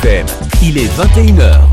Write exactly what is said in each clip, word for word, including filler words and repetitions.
M, il est vingt et une heures.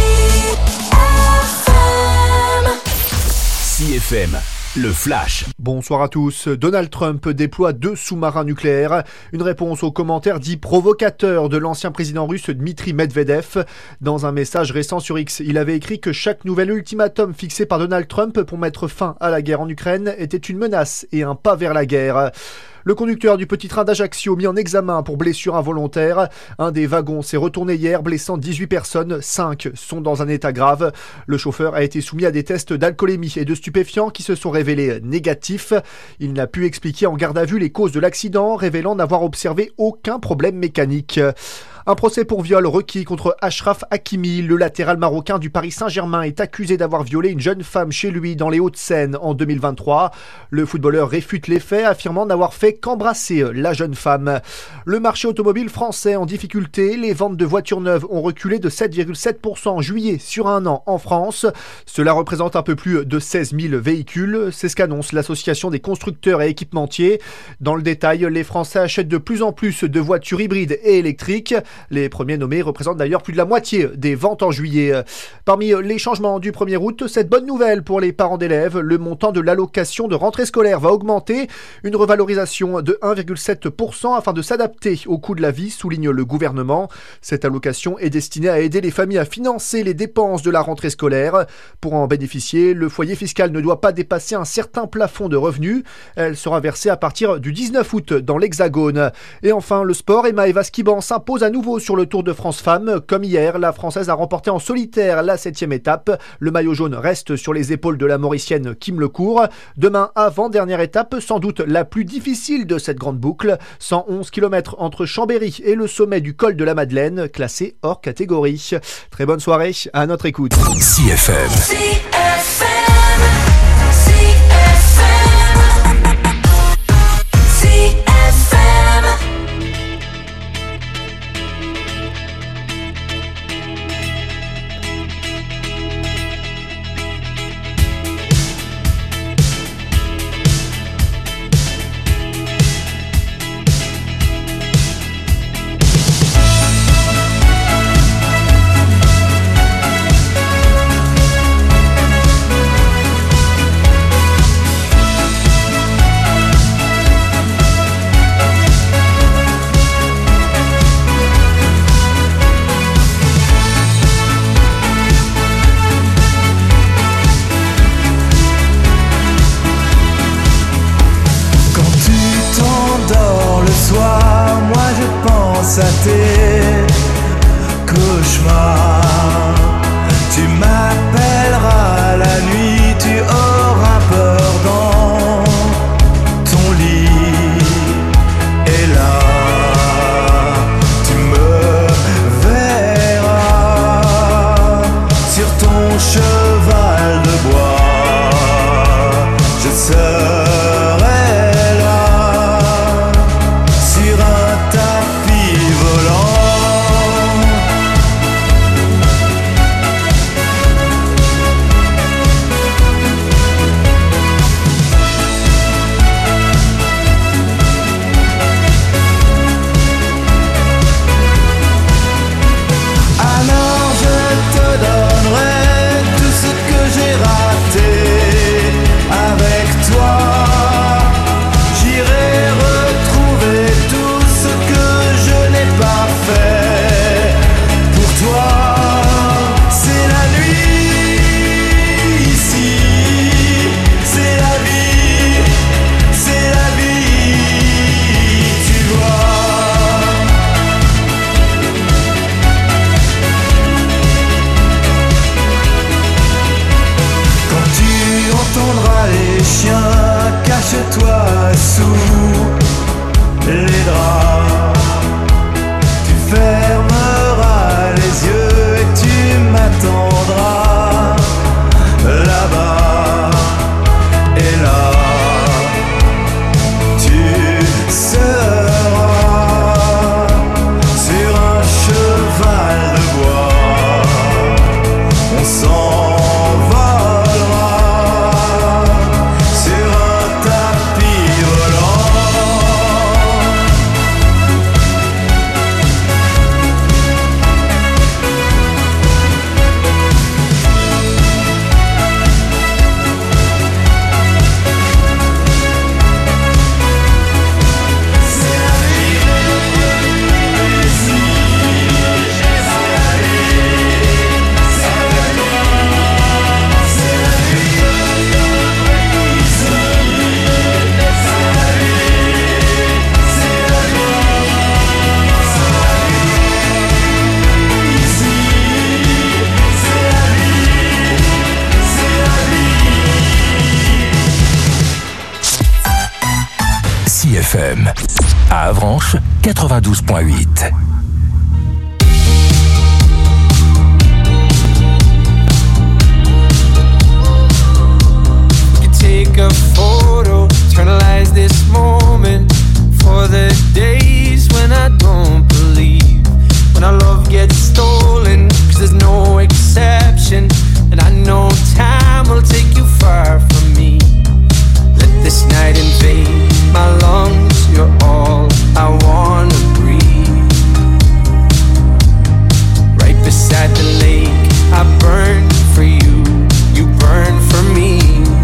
C F M, le Flash. Bonsoir à tous. Donald Trump déploie deux sous-marins nucléaires. Une réponse aux commentaires dits provocateurs de l'ancien président russe Dmitri Medvedev. Dans un message récent sur X, il avait écrit que chaque nouvel ultimatum fixé par Donald Trump pour mettre fin à la guerre en Ukraine était une menace et un pas vers la guerre. Le conducteur du petit train d'Ajaccio mis en examen pour blessure involontaire. Un des wagons s'est retourné hier, blessant dix-huit personnes. cinq sont dans un état grave. Le chauffeur a été soumis à des tests d'alcoolémie et de stupéfiants qui se sont révélés négatifs. Il n'a pu expliquer en garde à vue les causes de l'accident, révélant n'avoir observé aucun problème mécanique. Un procès pour viol requis contre Achraf Hakimi, le latéral marocain du Paris Saint-Germain, est accusé d'avoir violé une jeune femme chez lui dans les Hauts-de-Seine en deux mille vingt-trois. Le footballeur réfute les faits, affirmant n'avoir fait qu'embrasser la jeune femme. Le marché automobile français en difficulté, les ventes de voitures neuves ont reculé de sept virgule sept pour cent en juillet sur un an en France. Cela représente un peu plus de seize mille véhicules, c'est ce qu'annonce l'association des constructeurs et équipementiers. Dans le détail, les Français achètent de plus en plus de voitures hybrides et électriques. Les premiers nommés représentent d'ailleurs plus de la moitié des ventes en juillet. Parmi les changements du premier août, cette bonne nouvelle pour les parents d'élèves, le montant de l'allocation de rentrée scolaire va augmenter. Une revalorisation de un virgule sept pour cent afin de s'adapter au coût de la vie, souligne le gouvernement. Cette allocation est destinée à aider les familles à financer les dépenses de la rentrée scolaire. Pour en bénéficier, le foyer fiscal ne doit pas dépasser un certain plafond de revenus. Elle sera versée à partir du dix-neuf août dans l'Hexagone. Et enfin, le sport, Emma Eva Skiban s'impose à nouveau sur le Tour de France Femmes. Comme hier, la Française a remporté en solitaire la septième étape. Le maillot jaune reste sur les épaules de la Mauricienne Kim Lecourt. Demain, avant-dernière étape, sans doute la plus difficile de cette grande boucle. cent onze kilomètres entre Chambéry et le sommet du col de la Madeleine, classé hors catégorie. Très bonne soirée, à notre écoute. C F M. C F M. C F M. C F M. À tes cauchemars, tu m'appelleras la nuit, tu auras peur dans ton lit, et là tu me verras sur ton cheval de bois, je serai là sur un tapis volant. Alors je te donnerai tout ce que j'ai raté avec toi. J'irai retrouver tout ce que je n'ai pas fait pour toi. C'est la nuit ici, c'est la vie, c'est la vie, tu vois. Quand tu entendras les chiens, cache-toi sous les draps. Tu fermeras les yeux et tu m'attendras là-bas. Et là, tu seras sur un cheval de bois. On s'envolera sur un tapis volant. F M. À Avranches, quatre-vingt-douze point huit. Take a photo, eternalize this moment for the days when I don't believe, when our love gets stolen, cause there's no exception, and I know time will take you far from me. Let this night invade my lungs, you're all I wanna breathe. Right beside the lake, I burn for you, you burn for me.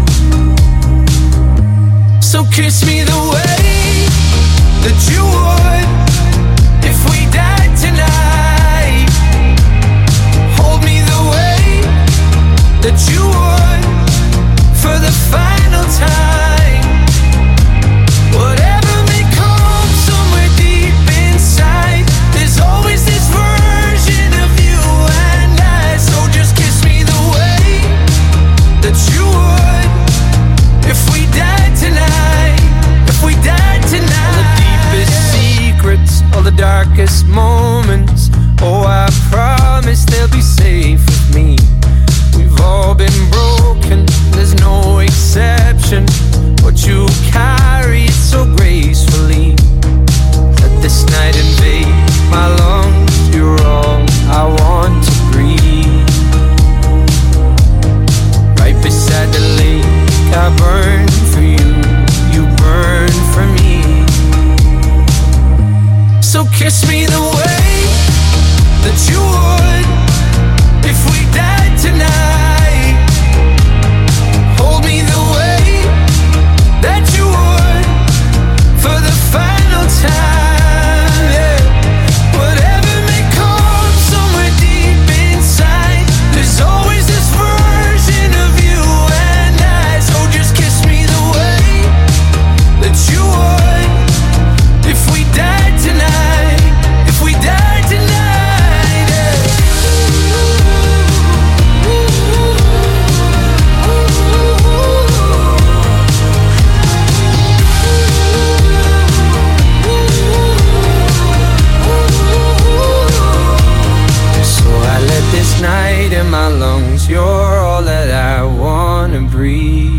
So kiss me the way that you would if we died tonight. Hold me the way that you would for the final time. Whatever may come somewhere deep inside, there's always this version of you and I. So just kiss me the way that you would if we died tonight. If we died tonight. All the deepest secrets, all the darkest moments, oh I promise they'll be safe with me. We've all been broken, there's no exception, but you carry it so gracefully. Let this night invade my lungs, you're all I want to breathe. Right beside the lake, I burn for you, you burn for me. So kiss me the way that you would if we died tonight. Hold me the way that you would for the final time, yeah. Whatever may come somewhere deep inside, there's always this version of you and I. So just kiss me the way that you would if we died tonight. If we died tonight, yeah. So I let this night in my lungs, you're all that I wanna breathe.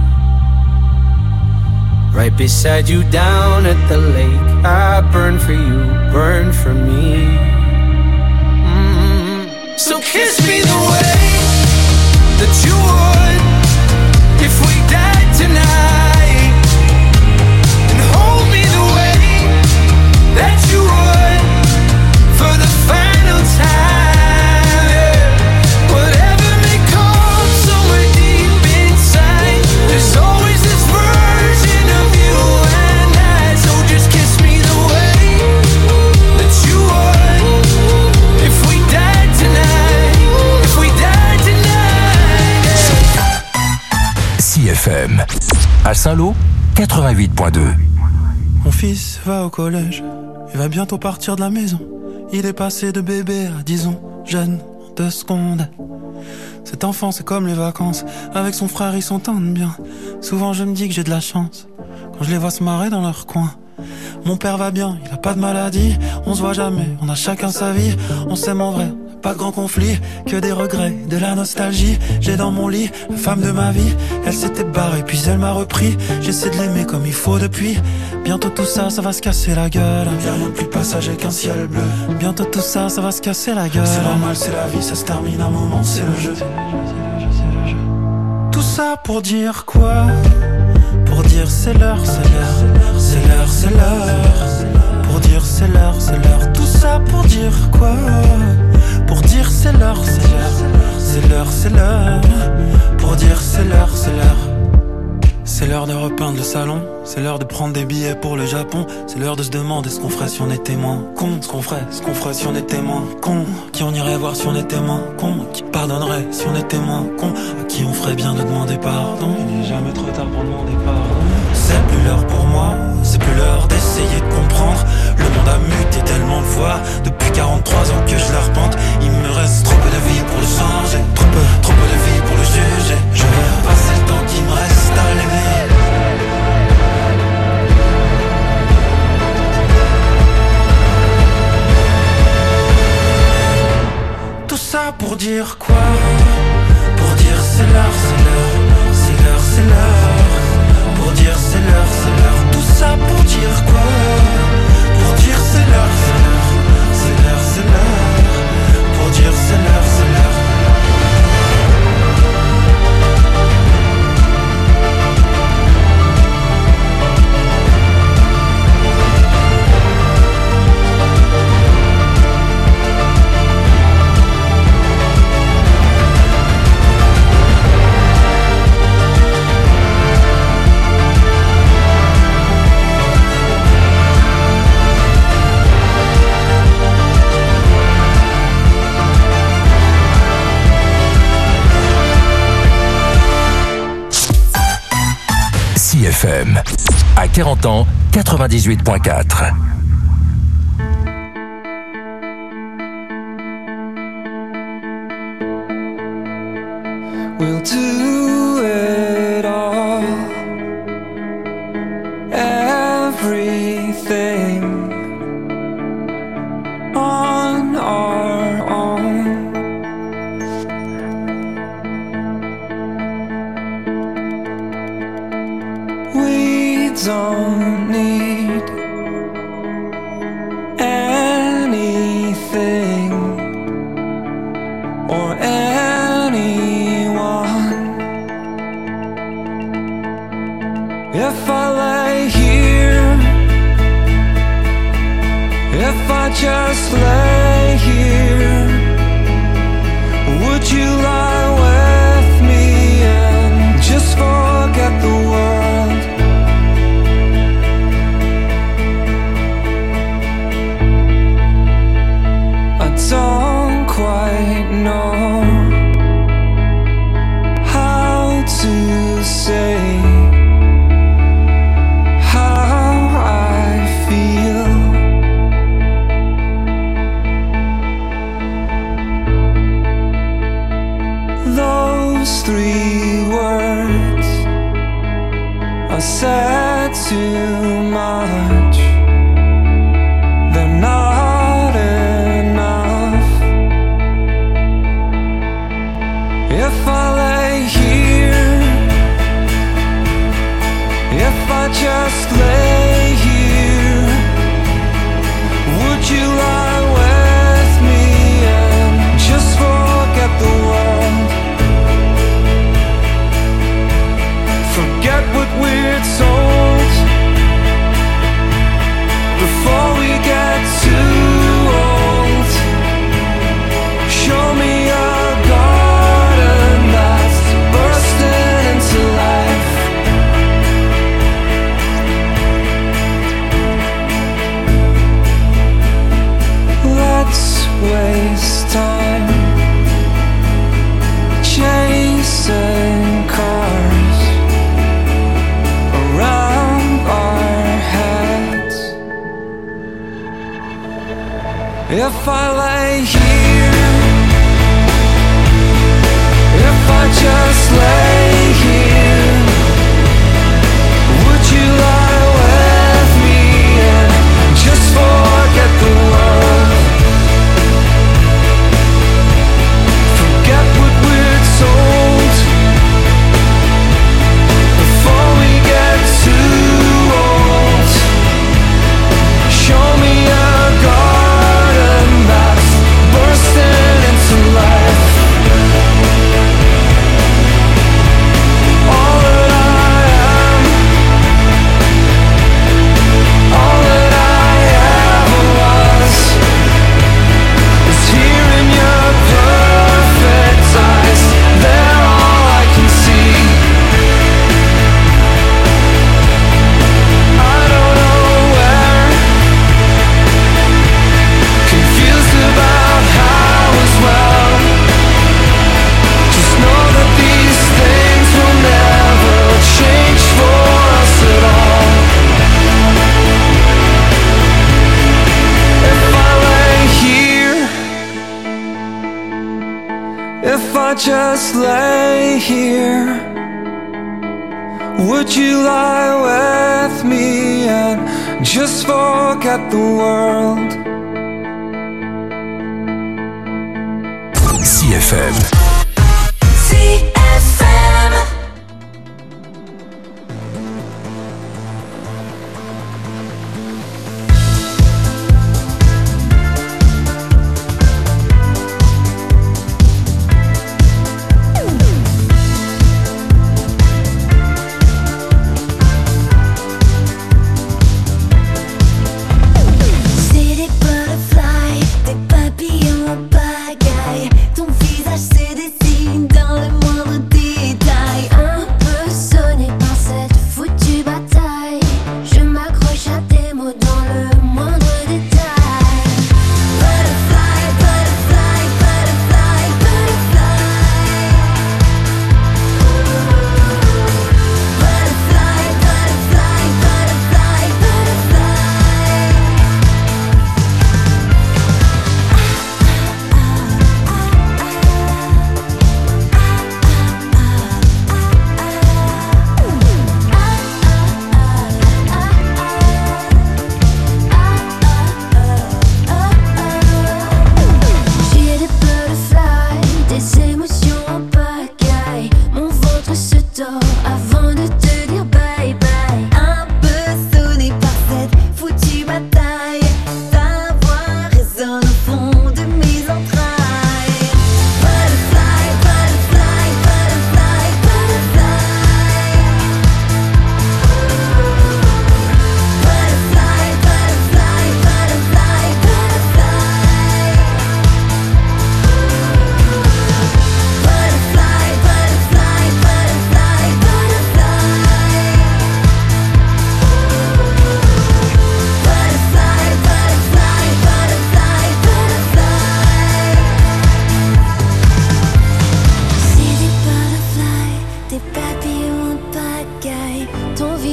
Right beside you down at the lake, I burn for you, burn for me. Mm-hmm. So kiss me the way that you would if we died tonight, and hold me the way that you would for the final time, yeah. Whatever may come somewhere deep inside, there's always this version of you and I. So just kiss me the way that you would if we died tonight. If we died tonight, yeah. C F M. À Saint-Lô, quatre-vingt-huit point deux. Mon fils va au collège, il va bientôt partir de la maison. Il est passé de bébé à disons jeune en deux secondes. Cet enfant c'est comme les vacances, avec son frère ils s'entendent bien. Souvent je me dis que j'ai de la chance quand je les vois se marrer dans leur coin. Mon père va bien, il a pas de maladie. On se voit jamais, on a chacun sa vie. On s'aime en vrai, pas de grands conflits, que des regrets, de la nostalgie. J'ai dans mon lit la femme de ma vie. Elle s'était barrée puis elle m'a repris. J'essaie de l'aimer comme il faut depuis. Bientôt tout ça, ça va se casser la gueule. Y'a rien de plus passager qu'un ciel bleu. Bientôt tout ça, ça va se casser la gueule. C'est normal, c'est la vie, ça se termine un moment, c'est le jeu. Tout ça pour dire quoi? Pour dire c'est l'heure, c'est l'heure, c'est l'heure, c'est l'heure. Pour dire c'est l'heure, c'est l'heure. Tout ça pour dire quoi? Pour dire c'est l'heure, c'est l'heure, c'est l'heure, c'est l'heure. Pour dire c'est l'heure, c'est l'heure. C'est l'heure de repeindre le salon, c'est l'heure de prendre des billets pour le Japon. C'est l'heure de se demander ce qu'on ferait si on était moins con. Ce qu'on ferait, ce qu'on ferait si on était moins con. Qui on irait voir si on était moins con. Qui pardonnerait si on était moins con. À qui on ferait bien de demander pardon. Il n'est jamais trop tard pour demander pardon. C'est plus l'heure pour moi, c'est plus l'heure d'essayer de comprendre. Le monde a muté tellement de fois depuis quarante-trois ans que je l'arpente. Il me reste trop peu de vie pour le changer, trop peu, trop peu de vie pour le juger. Je veux passer le temps qui me reste à l'aimer. C F M. À quarante ans, quatre-vingt-dix-huit virgule quatre. We'll do it all, everything on our own. We don't need anything or anyone. If I lay here, if I just lay here, would you lie with me and just forget the world? I don't quite know how to say how I feel. Those three words I said too much. They're not enough. If I lay here, if I just lay here, would you lie with me and just forget the world? Forget what we're told before we get too old. Show me a garden that's bursting into life. Let's waste time chasing cars around our heads. If I lay here, if I just lay here, would you lie with me and just forget the world? Forget what we're told before we get too old. Show me a garden that's bursting into life. All that I am, all that I ever was, is here in your perfect eyes. They're all I can see. I don't know where, confused about how as well. Just know that these things will never change for us at all. If I lay here, if I just lay here, would you lie with me and just forget the world? C F M. C F M. C'est des butterflies, des papillons en pagaille. Ton visage c'est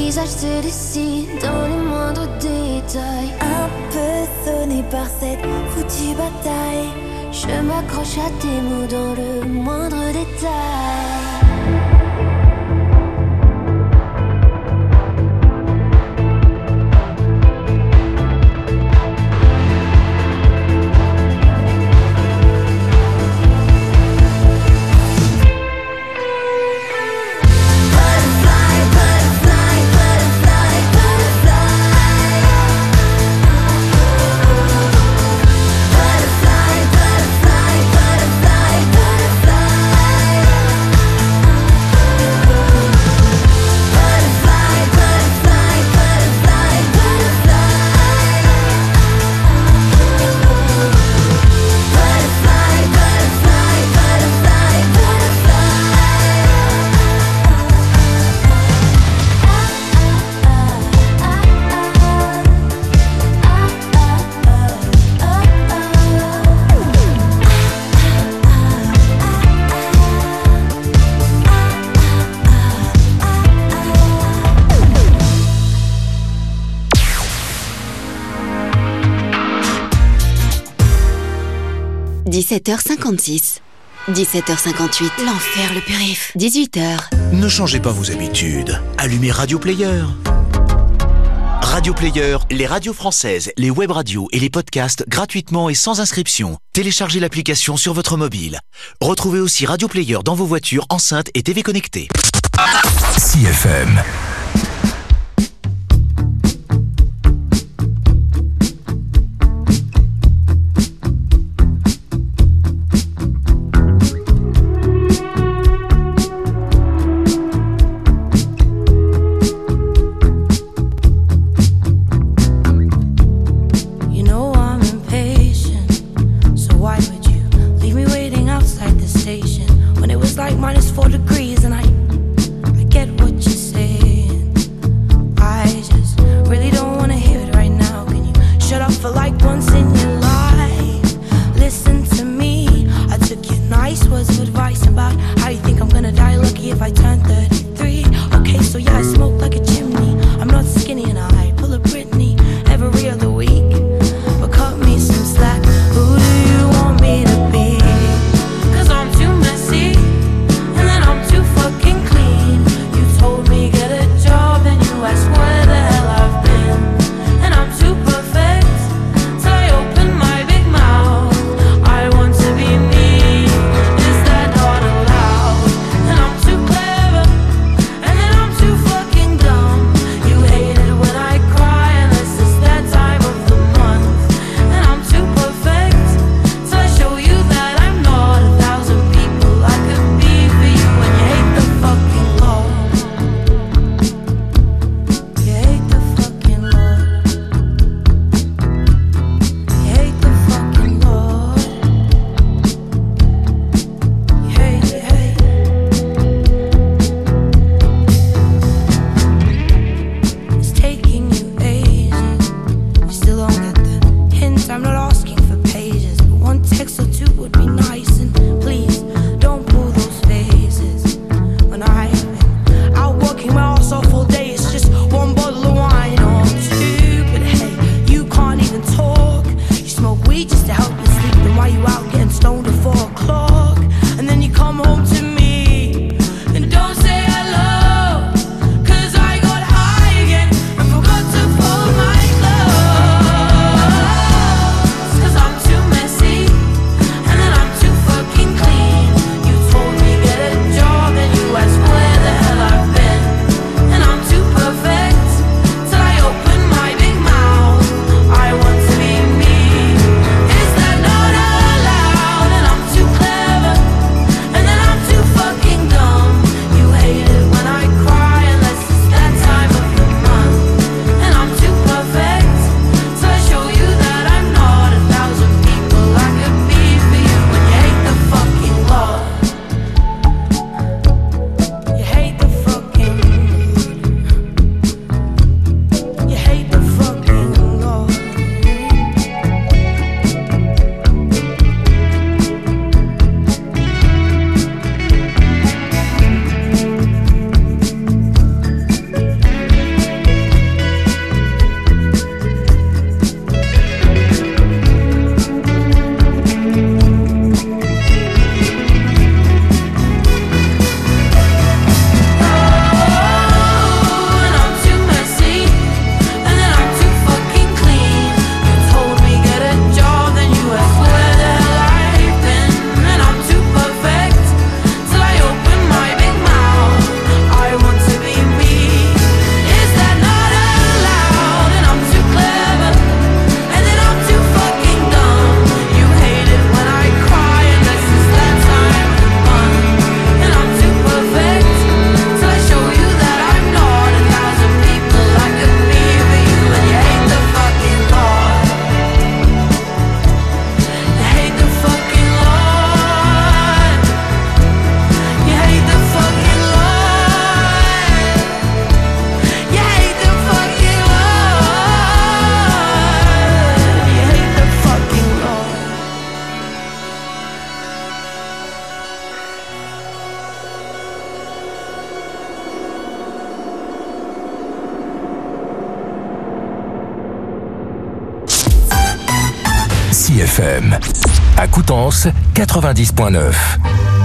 visage se dessine dans les moindres détails. Un peu sonné par cette foutue bataille, je m'accroche à tes mots dans le moindre détail. dix-sept heures cinquante-six. dix-sept heures cinquante-huit. L'enfer le périph'. dix-huit heures. Ne changez pas vos habitudes. Allumez Radio Player. Radio Player, les radios françaises, les web radios et les podcasts gratuitement et sans inscription. Téléchargez l'application sur votre mobile. Retrouvez aussi Radio Player dans vos voitures, enceintes et T V connectées. C F M. Like minus four degrees, and I, I get what you're saying. C F M. À Coutances, quatre-vingt-dix virgule neuf.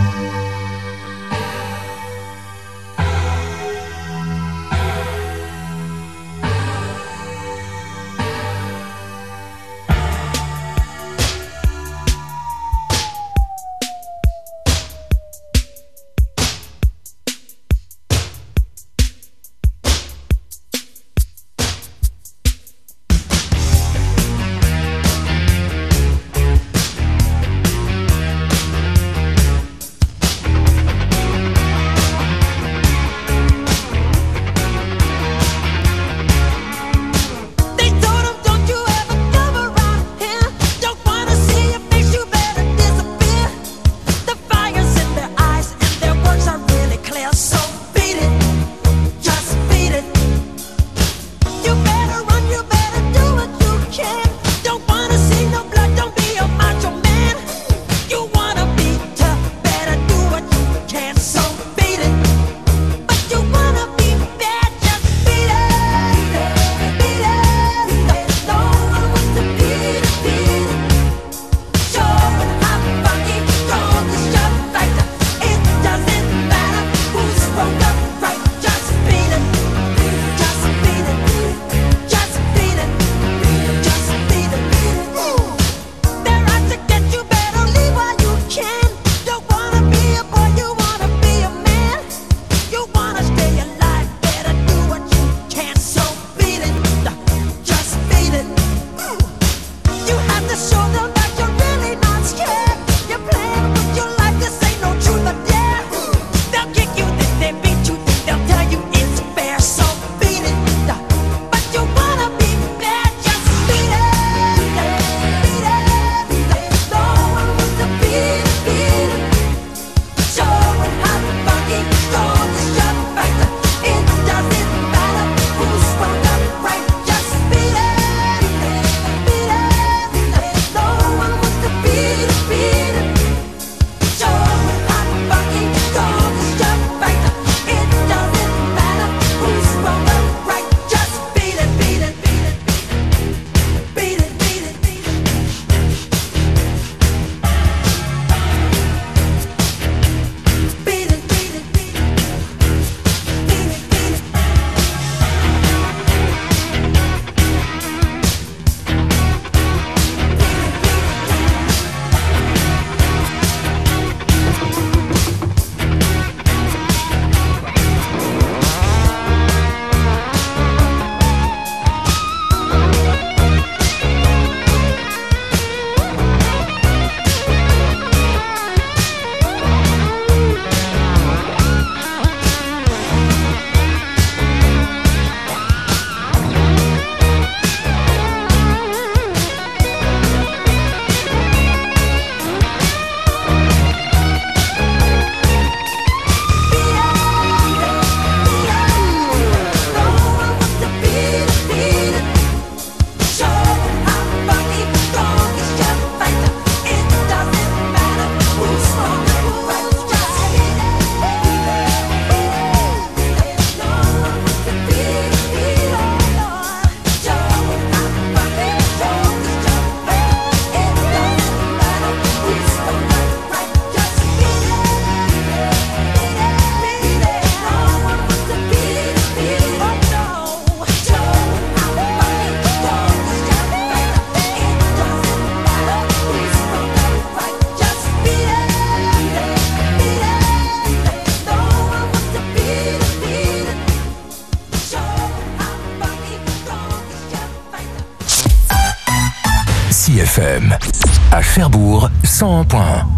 F M. À Cherbourg, cent un point un.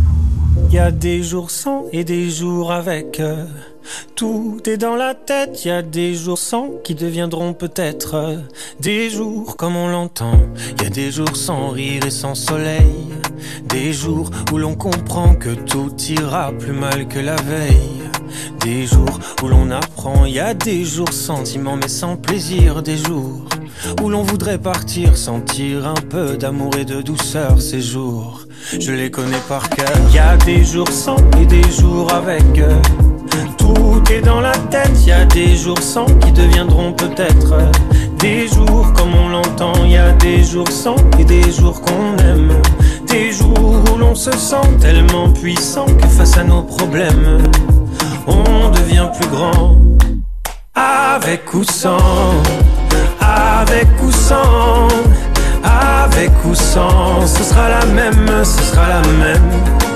Il y a des jours sans et des jours avec. euh, Tout est dans la tête. Il y a des jours sans qui deviendront peut-être euh, des jours comme on l'entend. Il y a des jours sans rire et sans soleil. Des jours où l'on comprend que tout ira plus mal que la veille. Des jours où l'on apprend. Il y a des jours sentiments mais sans plaisir. Des jours où l'on voudrait partir, sentir un peu d'amour et de douceur. Ces jours, je les connais par cœur. Il y a des jours sans et des jours avec. euh, Tout est dans la tête, y a des jours sans qui deviendront peut-être des jours comme on l'entend. Y a des jours sans et des jours qu'on aime. Des jours où l'on se sent tellement puissant que face à nos problèmes, on devient plus grand. Avec ou sans, avec ou sans, avec ou sans, ce sera la même, ce sera la même.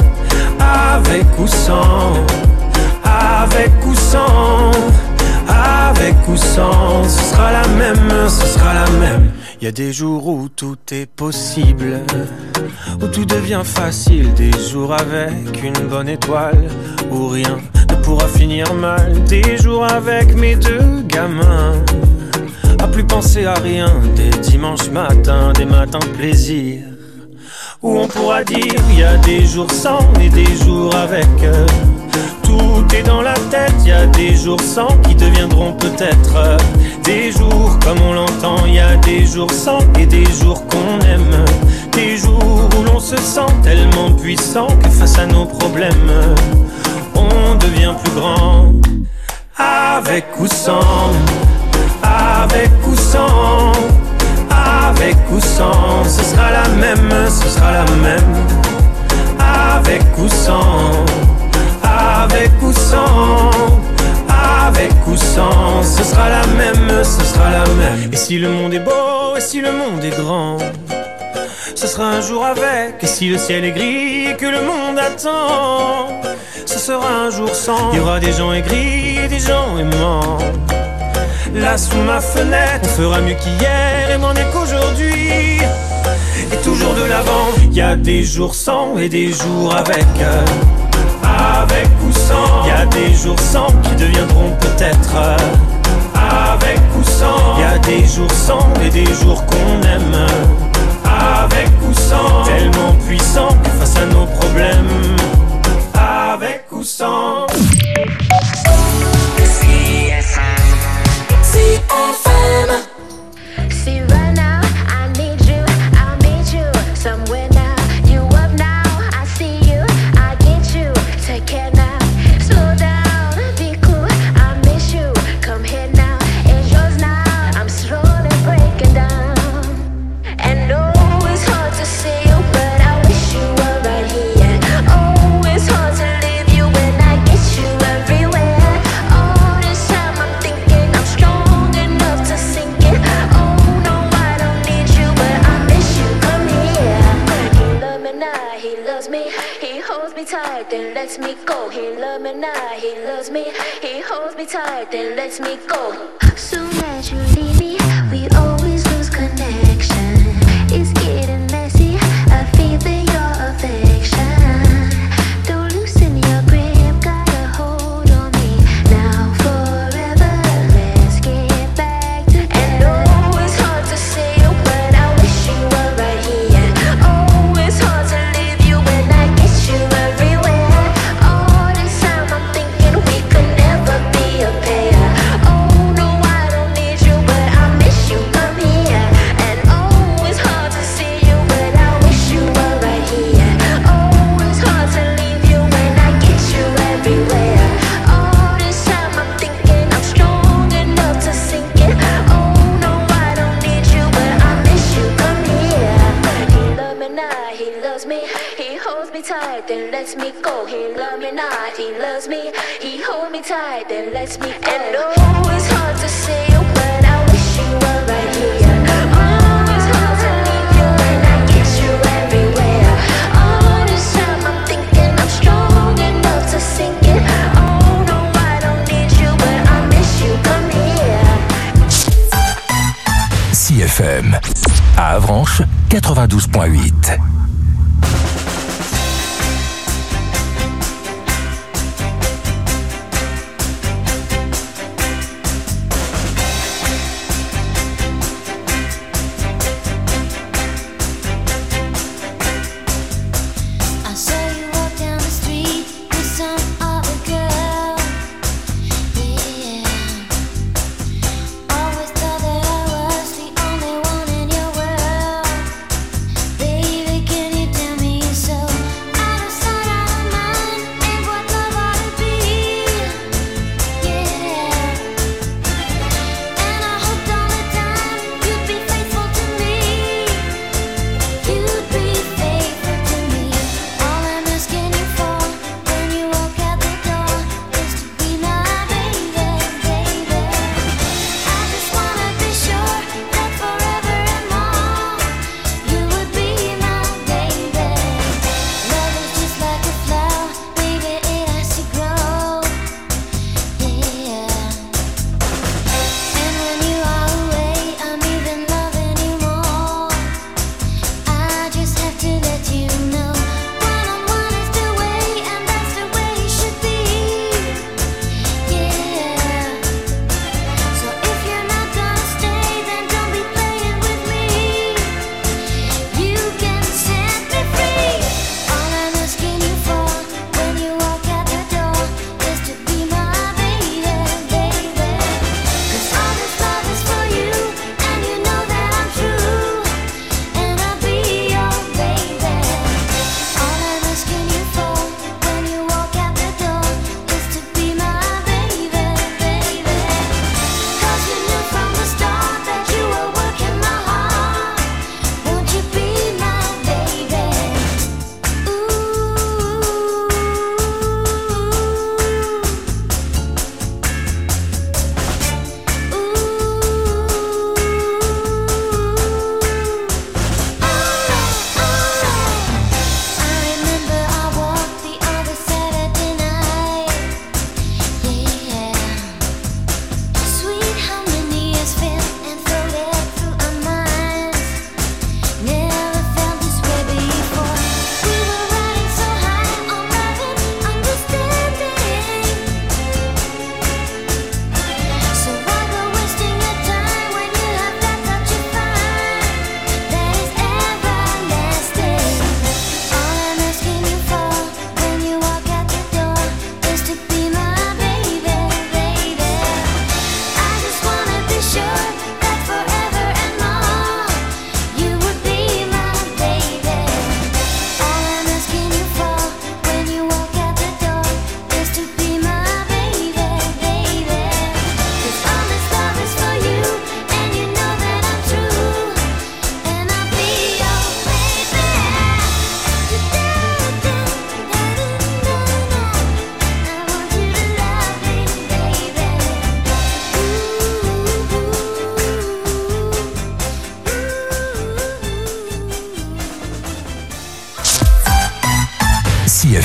Avec ou sans, avec ou sans, avec ou sans, ce sera la même, ce sera la même. Y a des jours où tout est possible, où tout devient facile. Des jours avec une bonne étoile, où rien ne pourra finir mal. Des jours avec mes deux gamins, à plus penser à rien. Des dimanches matins, des matins de plaisir, où on pourra dire y a des jours sans et des jours avec. Tout est dans la tête, y a des jours sans qui deviendront peut-être des jours comme on l'entend. Y a des jours sans et des jours qu'on aime. Des jours où l'on se sent tellement puissant que face à nos problèmes, on devient plus grand. Avec ou sans, avec ou sans, avec ou sans, ce sera la même, ce sera la même. Avec ou sans, avec ou sans, avec ou sans, ce sera la même, ce sera la même. Et si le monde est beau, et si le monde est grand, ce sera un jour avec. Et si le ciel est gris et que le monde attend, ce sera un jour sans. Il y aura des gens aigris et des gens aimants. Là sous ma fenêtre, on fera mieux qu'hier et moins mieux qu'aujourd'hui. Et toujours de l'avant, il y a des jours sans et des jours avec. Avec ou sans, y a des jours sans qui deviendront peut-être avec ou sans. Y a des jours sans et des jours qu'on aime. Avec ou sans, tellement puissant que face à nos problèmes, avec ou sans. C F M. C F M. See right now, I need you, I'll meet you somewhere now. You up now, I see you, I get you. Take care now, slow down, be cool, I miss you. Come here now, it's yours now. I'm slowly breaking down. And no, it's hard to see you, but I wish you were right here. Oh, it's hard to leave you when I get you everywhere. All this time I'm thinking I'm strong enough to sink it. Oh no, I don't need you, but I miss you. Come here. He loves me now, he loves me. He holds me tight, then lets me go. He loves me now, he loves me. He holds me tight, then lets me go. Soon as you leave me, we always lose connection. It's getting messy, I feel your affection. Don't loosen your grip, got a hold on me. Now forever, let's get back together. And oh, it's hard to see you, but I wish you were right here. Oh, it's hard to leave you when I get you everywhere. All this time I'm thinking we could never be a pair. Oh no, I don't need you, but I miss you. Come here. And oh, it's hard to see you, but I wish you were right here. Oh, it's hard to leave you when I get you everywhere. All this time I'm thinking I'm strong enough to sink it. Oh no, I don't need you, but I miss you. Come here. He loves me now, he loves me. He holds me tight, then lets me go. He loves me now, he loves me. He holds me tight, then lets me go. And oh, it's hard to see you, but I wish you were right here. Oh, it's hard to leave you when I get you everywhere. All this time I'm thinking I'm strong enough to sink it. Oh no, I don't need you, but I miss you. Come here. C F M. À Avranches, quatre-vingt-douze virgule huit. I saw you walk down the street with some other girl. Yeah. Always thought that I was the only one in your world. Baby,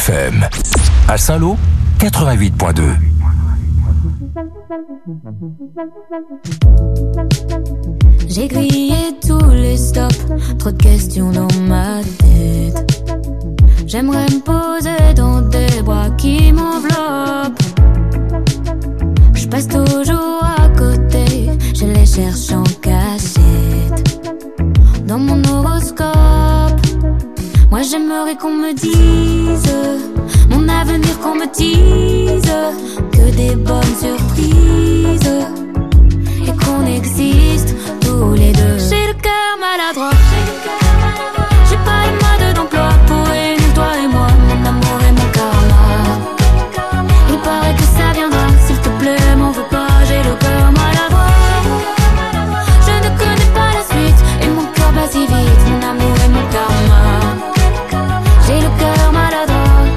F M. À Saint-Lô, quatre-vingt-huit point deux. J'ai grillé tous les stops, trop de questions dans ma tête. J'aimerais me poser dans des bras qui m'enveloppent. Je passe toujours à côté, je les cherche en cachette. Dans mon horoscope, moi j'aimerais qu'on me dise mon avenir, qu'on me dise que des bonnes surprises et qu'on existe tous les deux. J'ai le cœur maladroit, j'ai pas le mode d'emploi pour réunir toi et moi, mon amour et mon karma. Il paraît que ça viendra, s'il te plaît m'en veux pas, j'ai le cœur maladroit. Je ne connais pas la suite et mon cœur bat si vite, mon amour et mon karma. J'ai le cœur maladroit.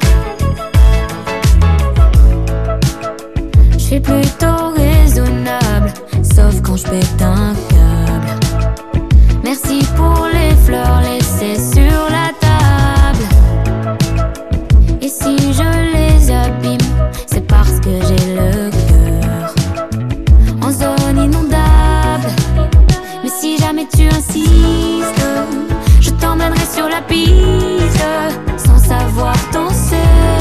Je suis plutôt raisonnable, sauf quand je pète un câble. Merci pour les fleurs laissées sur la table. Et si je les abîme, c'est parce que j'ai le cœur en zone inondable. Mais si jamais tu insistes, je t'emmènerai sur la piste, sans savoir danser.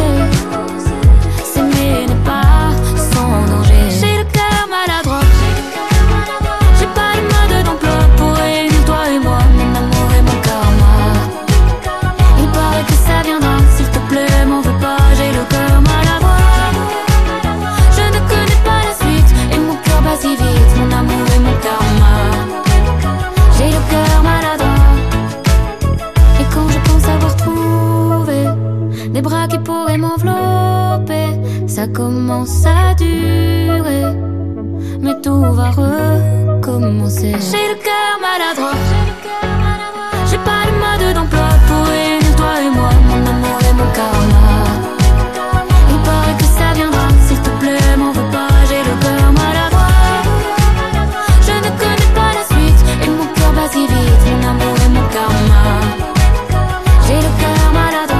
S'aimer n'est pas sans danger. J'ai le cœur maladroit, j'ai pas le mode d'emploi pour réunir toi et moi, mon amour et mon karma. Il paraît que ça viendra, s'il te plaît m'en veux pas, j'ai le cœur maladroit. Je ne connais pas la suite et mon cœur bat si vite, mon amour et mon karma. J'ai le cœur maladroit. Et quand je pense avoir trouvé des bras qui pourraient m'envelopper, ça commence à durer, mais tout va recommencer. J'ai le cœur maladroit, j'ai pas le mode d'emploi pour réunir toi et moi, mon amour et mon karma. Il paraît que ça viendra, s'il te plaît m'en veux pas, j'ai le cœur maladroit. Je ne connais pas la suite et mon cœur bat si vite, mon amour et mon karma. J'ai le cœur maladroit.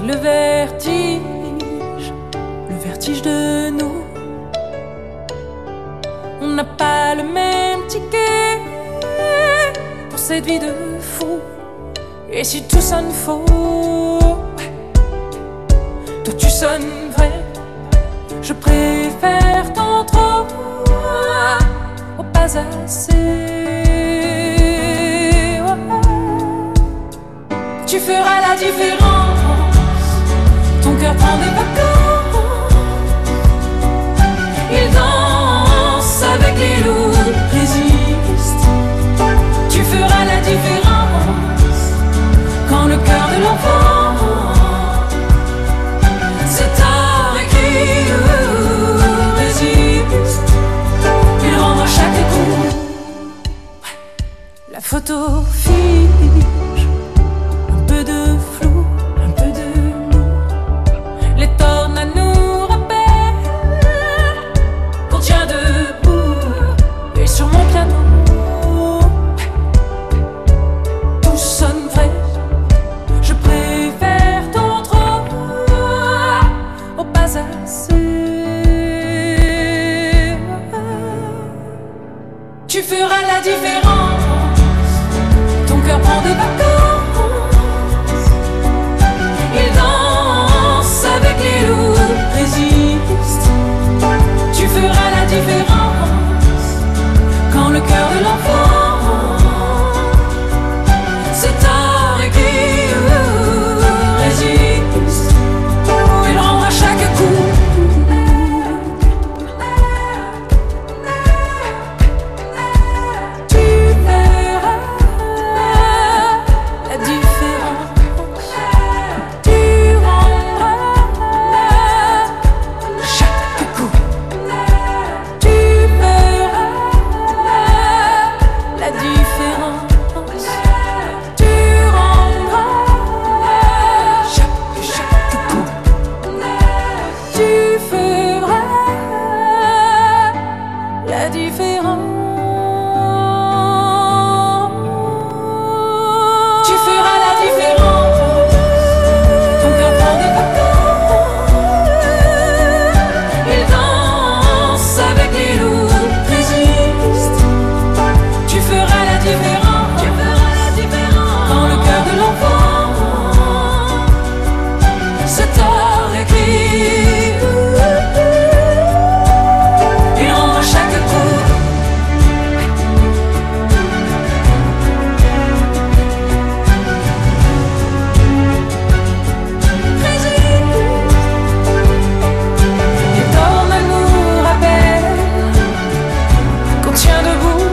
le vertige, le vertige de nous. On n'a pas le même ticket pour cette vie de fou. Et si tout sonne faux, toi tu sonnes vrai. Je préfère tant trop au pas assez. Tu feras la différence. Ton cœur prend des vacances. Il danse avec les loups, résiste. Tu feras la différence. Quand le cœur de l'enfant c'est tard écrit, résiste. Il rend à chaque coup. La photo fige, un peu de flou, un peu de nous. Les tornades nous rappellent qu'on tient debout. Et sur mon piano tout sonne vrai. Je préfère tant trop au pas assez. Tu feras la différence. Ton cœur prend des vacances. Il danse avec les loups, résiste. Tu feras la différence. Quand le cœur de l'enfant c'est tard écrit, résiste. Il rend à chaque coup. Tu verras la différence. Tu rendras chaque coup. Tu verras la différence. Tu rendras chaque, chaque coup. Tu feras la différence. Tu feras la différence. Ton cœur prend des vacances. Il danse avec les loups, résiste. Tu feras la différence. Tu feras la différence. Quand le cœur de l'enfant c'est tard écrit. Il rend à chaque coup. Les tornades nous rappellent qu'on tient debout,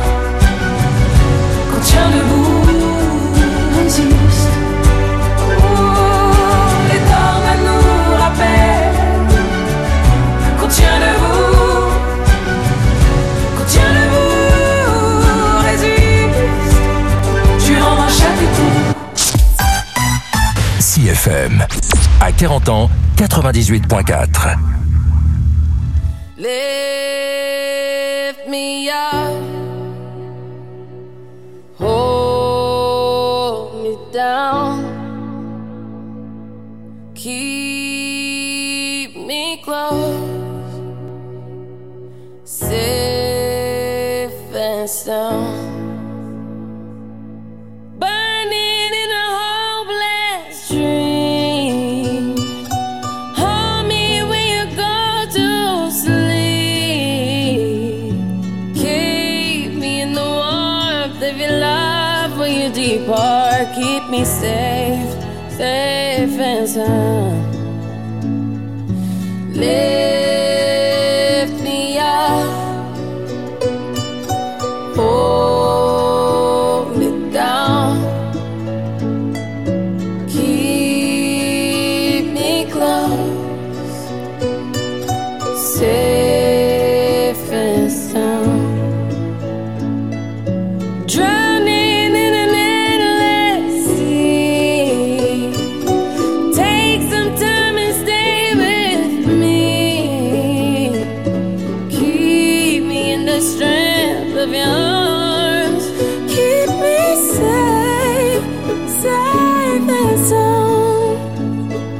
qu'on tient debout, résiste. Oh, les tornades nous rappellent qu'on tient debout, qu'on tient debout, résiste. Tu rends à chaque coup. C F M. À quarante ans, quatre-vingt-dix-huit point quatre. Lift me up, hold me down, keep me close, safe and sound. Burning in a hopeless dream. Hold me when you go to sleep. Keep me in the warmth of your love when you depart. Keep me safe, safe and sound. Lift me up, hold me down, keep me close, safe and sound. Drowning in an endless sea. Take some time and stay with me. Keep me in the strength of your arms. Keep me safe, safe and sound.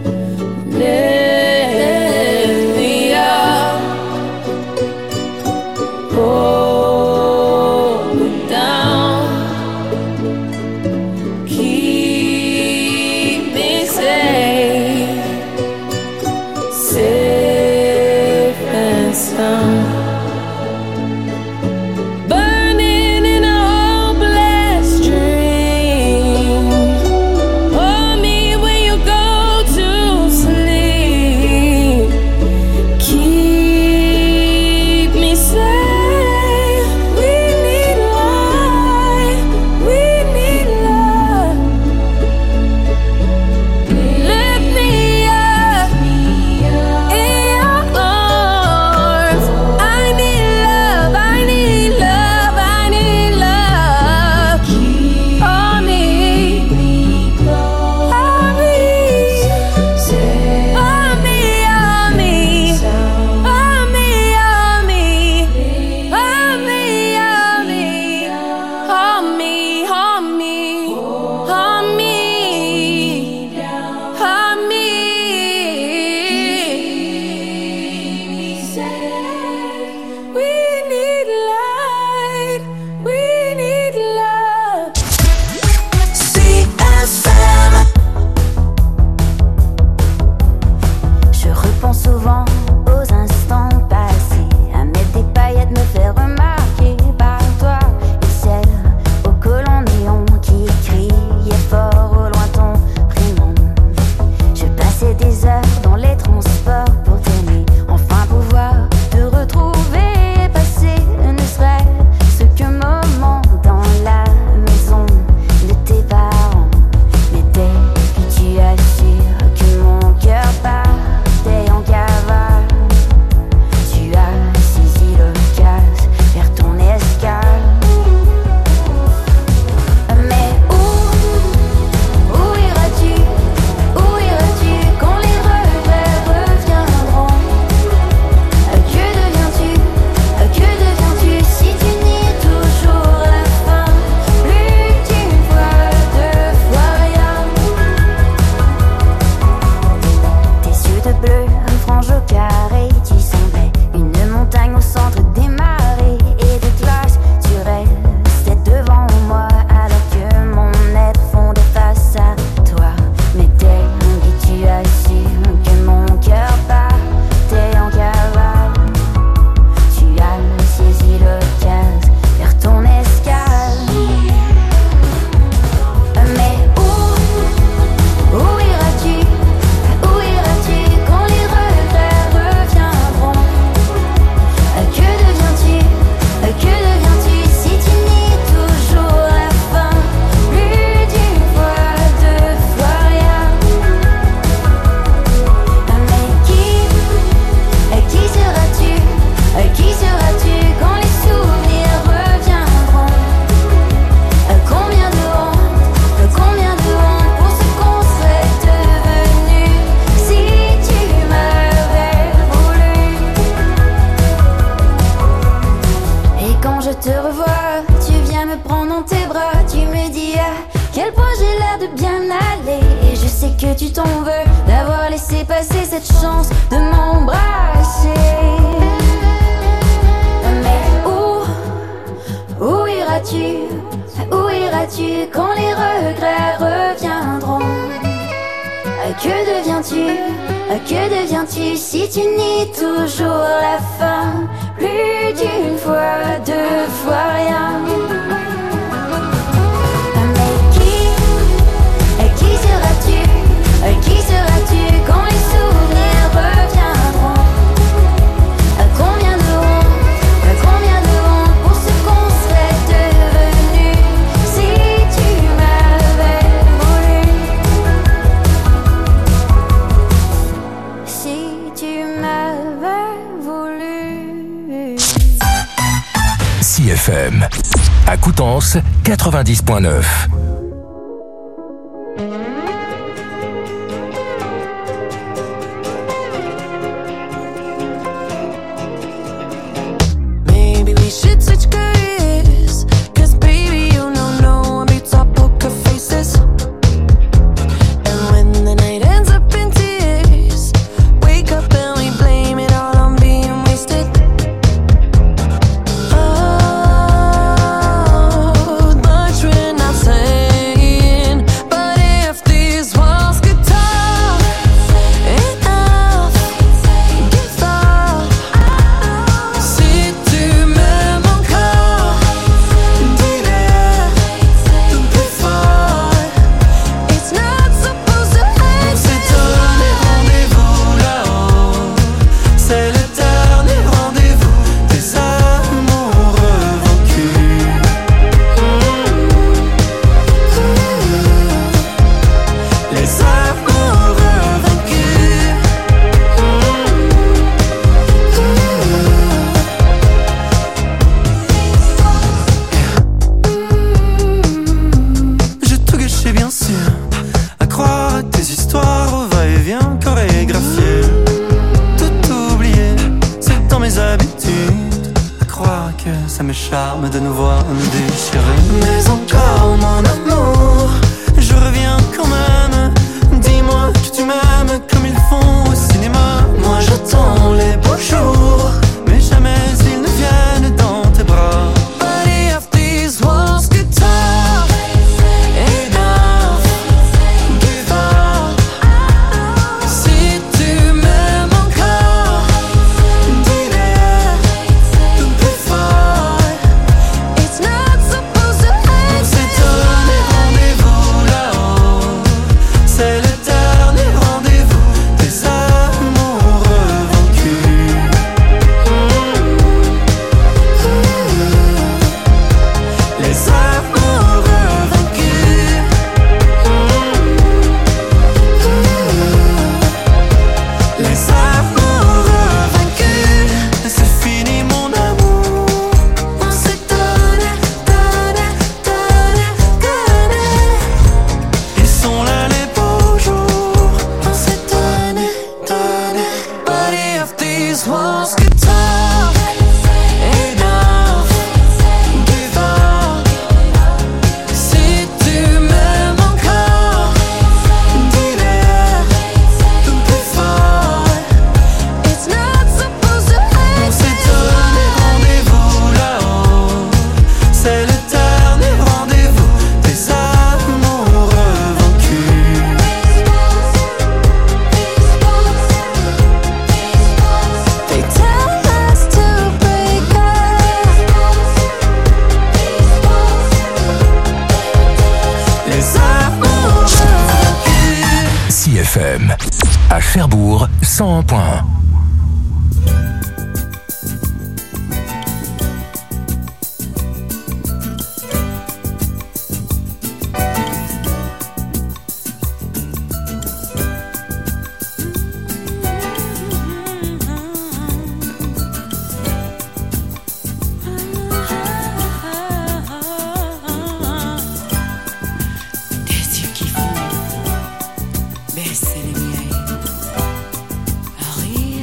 que tu t'en veux d'avoir laissé passer cette chance de m'embrasser. Mais où, où iras-tu, où iras-tu quand les regrets reviendront? Que deviens-tu, que deviens-tu si tu nies toujours la fin? Plus d'une fois, deux fois rien. Mais qui, qui seras-tu, qui seras-tu quand les souvenirs reviendront? Combien de honte, combien de honte pour ce qu'on serait devenu si tu m'avais voulu. Si tu m'avais voulu. six F M. À Coutances, quatre-vingt-dix point neuf. Maybe we should switch careers, 'cause baby you know no one beats our poker faces. And when the night ends up in tears, wake up and we blame it all on being wasted. Oh, much we're not saying, but if these walls could talk, enough, give up. Si tu m'aimes encore, dis-le plus fort. It's not supposed to end. C'est donné rendez-vous là-haut. C'est le dernier rendez-vous des amoureux vaincus. Les amoureux vaincus. J'ai tout gâché bien sûr, à croire à tes histoires au va-et-vient chorégraphié. Tout oublié, c'est dans mes habitudes, à croire que ça me charme de nous voir nous déchirer. Mais encore mon amour, je reviens quand même. Dis-moi que tu m'aimes comme ils font au cinéma. Moi j'attends les beaux jours, mais jamais ils ne viennent dans tes bras. But if these walls could talk, enough, give up. Si tu m'aimes encore, dis-le plus fort. It's not supposed to end. C'est donné rendez-vous là-haut. C'est le dernier rendez-vous des amoureux vaincus. Les amoureux vaincus. Les amoureux vaincus. C'est fini mon amour. On s'est donné, donné, donné, donné. Ils sont là les beaux jours. On s'est donné, donné. But if these walls could talk, enough, give up. Si tu m'aimes encore, dis-le plus fort. It's not supposed to On end. s'est donné rendez-vous là-haut. C'est le dernier rendez-vous des amoureux vaincus. They tell us to break up. Les amoureux vaincus. six F M. À Cherbourg, cent un point un. Des yeux qui font baisser les miens, rire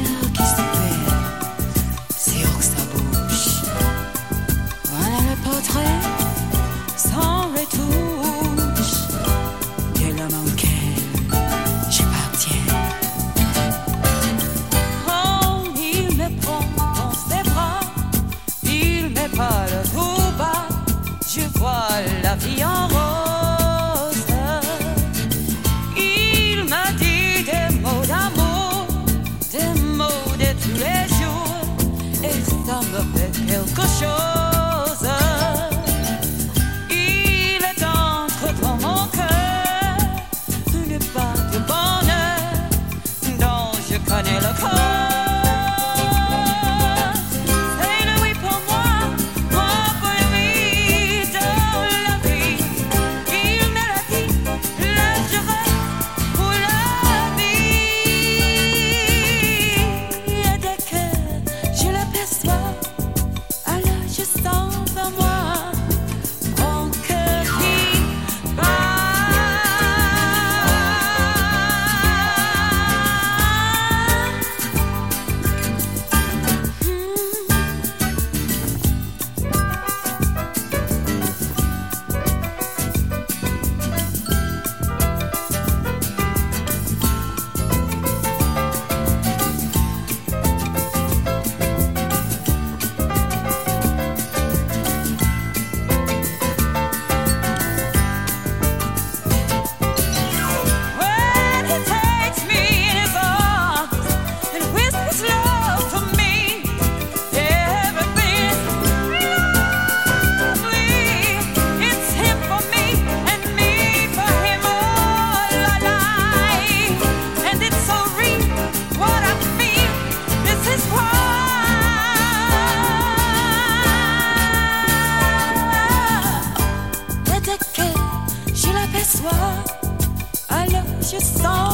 voit la vie en rose. Il m'a dit des mots d'amour, des mots de tous les jours, et ça me fait quelque chose. Il est entre dans mon cœur une part de bonheur dont je connais le corps. Alors je sens